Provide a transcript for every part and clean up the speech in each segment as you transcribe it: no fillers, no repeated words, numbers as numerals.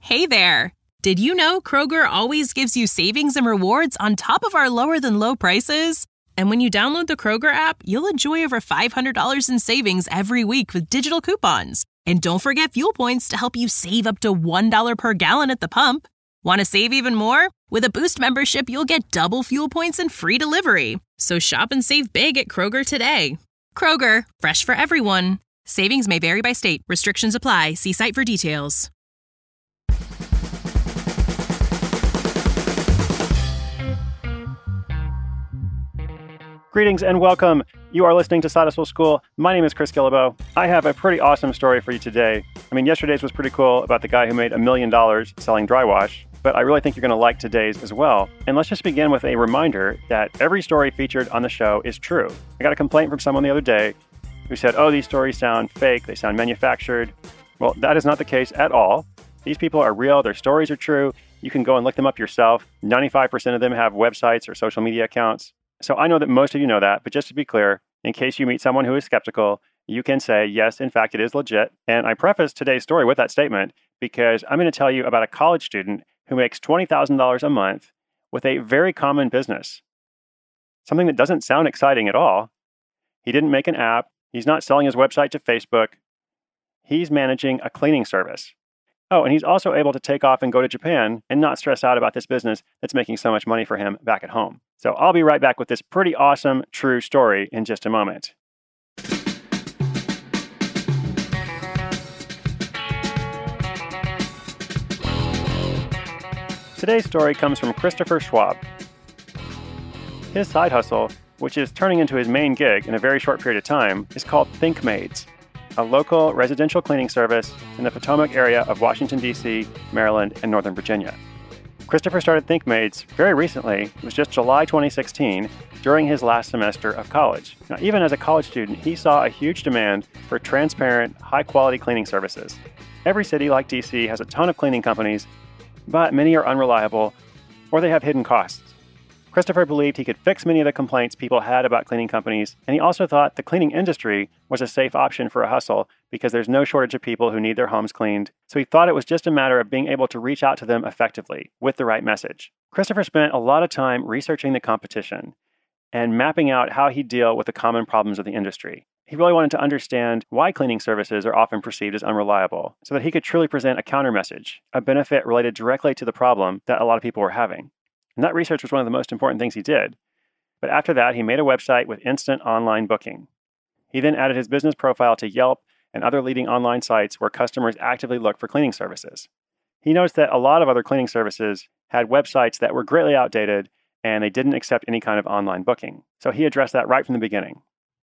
Hey there! Did you know Kroger always gives you savings and rewards on top of our lower-than-low prices? And when you download the Kroger app, you'll enjoy over $500 in savings every week with digital coupons. And don't forget fuel points to help you save up to $1 per gallon at the pump. Want to save even more? With a Boost membership, you'll get double fuel points and free delivery. So shop and save big at Kroger today. Kroger, fresh for everyone. Savings may vary by state. Restrictions apply. See site for details. Greetings and welcome. You are listening to Side Hustle School. My name is Chris Guillebeau. I have a pretty awesome story for you today. Yesterday's was pretty cool about the guy who made $1 million selling dry wash, but I really think you're going to like today's as well. And let's just begin with a reminder that every story featured on the show is true. I got a complaint from someone the other day who said, oh, these stories sound fake, they sound manufactured. Well, that is not the case at all. These people are real, their stories are true. You can go and look them up yourself. 95% of them have websites or social media accounts. So I know that most of you know that, but just to be clear, in case you meet someone who is skeptical, you can say, yes, in fact, it is legit. And I preface today's story with that statement because I'm going to tell you about a college student who makes $20,000 a month with a very common business. Something that doesn't sound exciting at all. He didn't make an app. He's not selling his website to Facebook. He's managing a cleaning service. Oh, and he's also able to take off and go to Japan and not stress out about this business that's making so much money for him back at home. So I'll be right back with this pretty awesome, true story in just a moment. Today's story comes from Christopher Schwab. His side hustle, which is turning into his main gig in a very short period of time, is called ThinkMaids, a local residential cleaning service in the Potomac area of Washington, D.C., Maryland, and Northern Virginia. Christopher started ThinkMaids very recently. It was just July 2016, during his last semester of college. Now, even as a college student, he saw a huge demand for transparent, high-quality cleaning services. Every city like D.C. has a ton of cleaning companies, but many are unreliable or they have hidden costs. Christopher believed he could fix many of the complaints people had about cleaning companies, and he also thought the cleaning industry was a safe option for a hustle because there's no shortage of people who need their homes cleaned. So he thought it was just a matter of being able to reach out to them effectively with the right message. Christopher spent a lot of time researching the competition and mapping out how he'd deal with the common problems of the industry. He really wanted to understand why cleaning services are often perceived as unreliable so that he could truly present a counter message, a benefit related directly to the problem that a lot of people were having. And that research was one of the most important things he did. But after that, he made a website with instant online booking. He then added his business profile to Yelp and other leading online sites where customers actively look for cleaning services. He noticed that a lot of other cleaning services had websites that were greatly outdated and they didn't accept any kind of online booking. So he addressed that right from the beginning.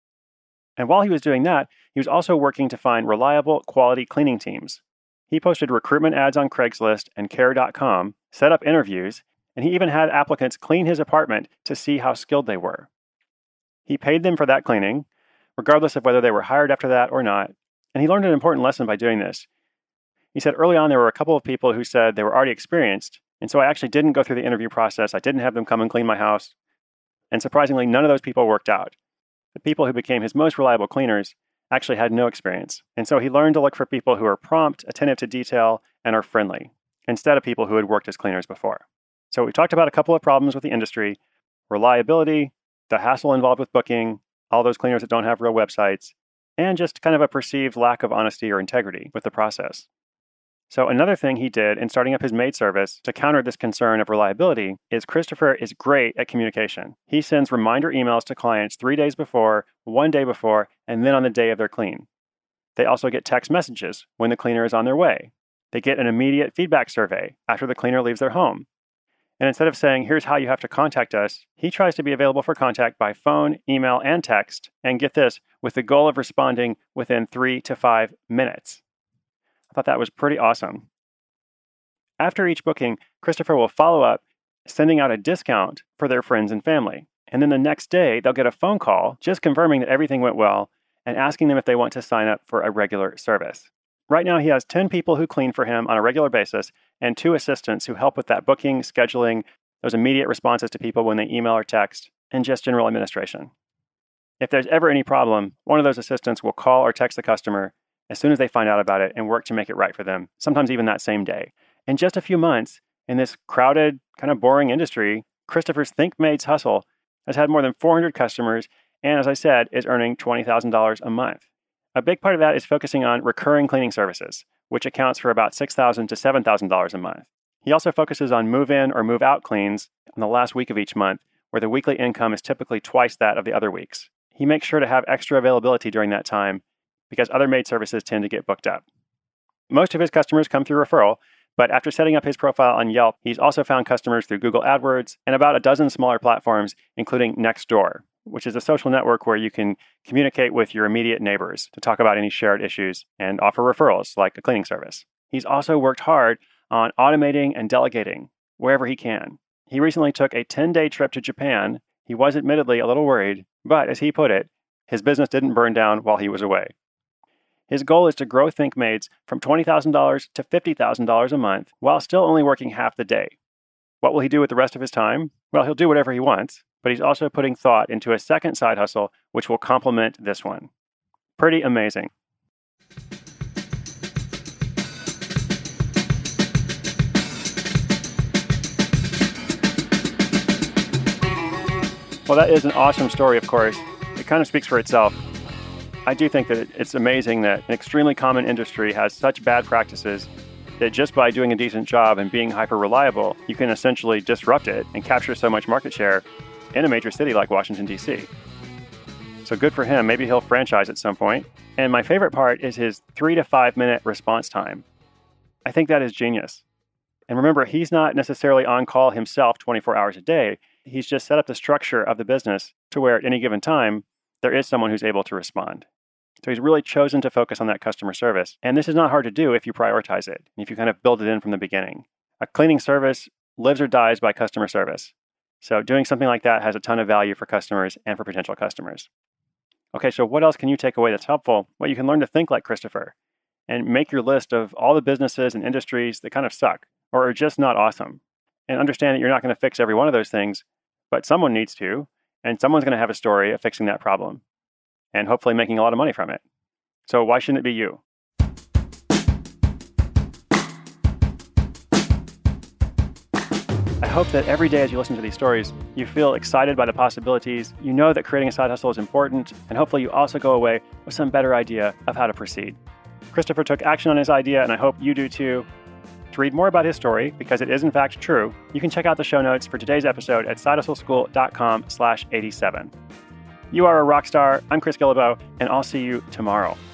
And while he was doing that, he was also working to find reliable, quality cleaning teams. He posted recruitment ads on Craigslist and Care.com, set up interviews, and he even had applicants clean his apartment to see how skilled they were. He paid them for that cleaning, regardless of whether they were hired after that or not, and he learned an important lesson by doing this. He said early on there were a couple of people who said they were already experienced, and so I actually didn't go through the interview process. I didn't have them come and clean my house, and surprisingly, none of those people worked out. The people who became his most reliable cleaners actually had no experience, and so he learned to look for people who are prompt, attentive to detail, and are friendly, instead of people who had worked as cleaners before. So we talked about a couple of problems with the industry: reliability, the hassle involved with booking, all those cleaners that don't have real websites, and just kind of a perceived lack of honesty or integrity with the process. So another thing he did in starting up his maid service to counter this concern of reliability is Christopher is great at communication. He sends reminder emails to clients 3 days before, 1 day before, and then on the day of their clean. They also get text messages when the cleaner is on their way. They get an immediate feedback survey after the cleaner leaves their home. And instead of saying, here's how you have to contact us, he tries to be available for contact by phone, email, and text, and get this, with the goal of responding within 3 to 5 minutes. I thought that was pretty awesome. After each booking, Christopher will follow up, sending out a discount for their friends and family. And then the next day, they'll get a phone call just confirming that everything went well and asking them if they want to sign up for a regular service. Right now, he has 10 people who clean for him on a regular basis and 2 assistants who help with that booking, scheduling, those immediate responses to people when they email or text, and just general administration. If there's ever any problem, one of those assistants will call or text the customer as soon as they find out about it and work to make it right for them, sometimes even that same day. In just a few months, in this crowded, kind of boring industry, Christopher's ThinkMaids hustle has had more than 400 customers and, as I said, is earning $20,000 a month. A big part of that is focusing on recurring cleaning services, which accounts for about $6,000 to $7,000 a month. He also focuses on move-in or move-out cleans in the last week of each month, where the weekly income is typically twice that of the other weeks. He makes sure to have extra availability during that time because other maid services tend to get booked up. Most of his customers come through referral, but after setting up his profile on Yelp, he's also found customers through Google AdWords and about a dozen smaller platforms, including Nextdoor, which is a social network where you can communicate with your immediate neighbors to talk about any shared issues and offer referrals like a cleaning service. He's also worked hard on automating and delegating wherever he can. He recently took a 10-day trip to Japan. He was admittedly a little worried, but as he put it, his business didn't burn down while he was away. His goal is to grow ThinkMaids from $20,000 to $50,000 a month while still only working half the day. What will he do with the rest of his time? Well, he'll do whatever he wants, but he's also putting thought into a second side hustle which will complement this one. Pretty amazing. Well, that is an awesome story, of course. It kind of speaks for itself. I do think that it's amazing that an extremely common industry has such bad practices that just by doing a decent job and being hyper-reliable, you can essentially disrupt it and capture so much market share in a major city like Washington, D.C. So good for him. Maybe he'll franchise at some point. And my favorite part is his 3 to 5 minute response time. I think that is genius. And remember, he's not necessarily on call himself 24 hours a day. He's just set up the structure of the business to where at any given time, there is someone who's able to respond. So he's really chosen to focus on that customer service. And this is not hard to do if you prioritize it, if you kind of build it in from the beginning. A cleaning service lives or dies by customer service. So doing something like that has a ton of value for customers and for potential customers. Okay, so what else can you take away that's helpful? Well, you can learn to think like Christopher and make your list of all the businesses and industries that kind of suck or are just not awesome. And understand that you're not going to fix every one of those things, but someone needs to, and someone's going to have a story of fixing that problem and hopefully making a lot of money from it. So why shouldn't it be you? I hope that every day as you listen to these stories, you feel excited by the possibilities. You know that creating a side hustle is important, and hopefully you also go away with some better idea of how to proceed. Christopher took action on his idea, and I hope you do too. To read more about his story, because it is in fact true, you can check out the show notes for today's episode at sidehustleschool.com/87. You are a rock star. I'm Chris Guillebeau, and I'll see you tomorrow.